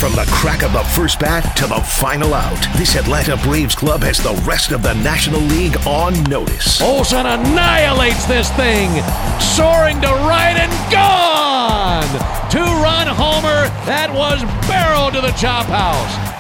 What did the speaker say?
From the crack of the first bat to the final out, this Atlanta Braves club has the rest of the National League on notice. Olsen annihilates this thing, soaring to right and gone! Two-run homer that was barreled to the chop house.